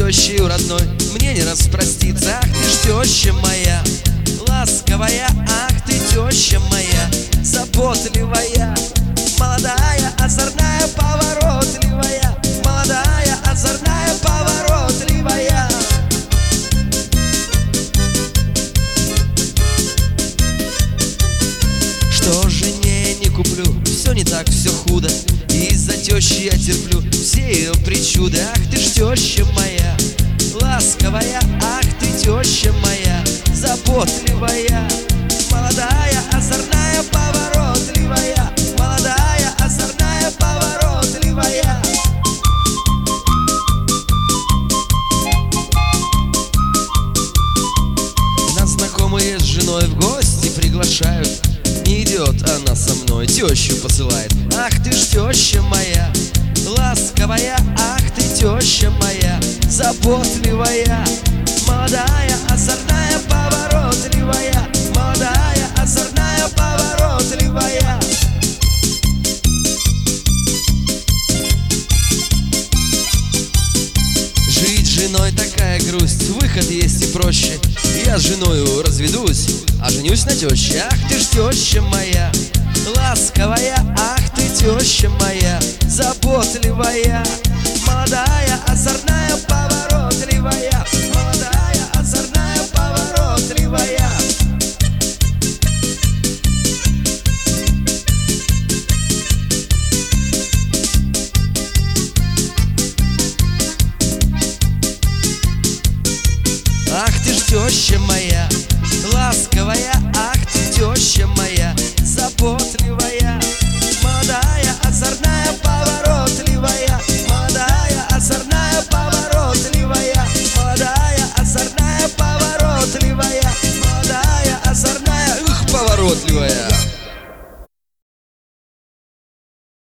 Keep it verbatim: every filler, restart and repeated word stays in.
тещей родной мне не распроститься. Ах ты ж теща моя, ласковая, ах ты теща моя, заботливая, молодая, озорная, поворотливая, молодая, озорная, поворотливая. Что жене не куплю, все не так, все худо, из-за тещи я терплю все ее причуды. Ах ты ж теща моя, ласковая, ах ты теща моя, заботливая, молодая, озорная, поворотливая, молодая, озорная, поворотливая. Нас знакомые с женой в гости приглашают, не идет она со мной, тещу посылает. Ах ты ж теща моя, ласковая, ах ты теща моя, заботливая, молодая, озорная, поворотливая, молодая, озорная, поворотливая. Жить с женой такая грусть, выход есть и проще. Я с женою разведусь, а женюсь на теще. Ах ты ж теща моя, ласковая, ах ты теща моя, заботливая, молодая, озорная, поворотливая, молодая, озорная, поворотливая. Ах ты ж теща моя, ласковая, ах ты теща моя, заботливая, молодая, озорная, поворотливая, молодая, озорная, поворотливая, молодая, озорная, поворотливая, молодая, озорная, ух, поворотливая.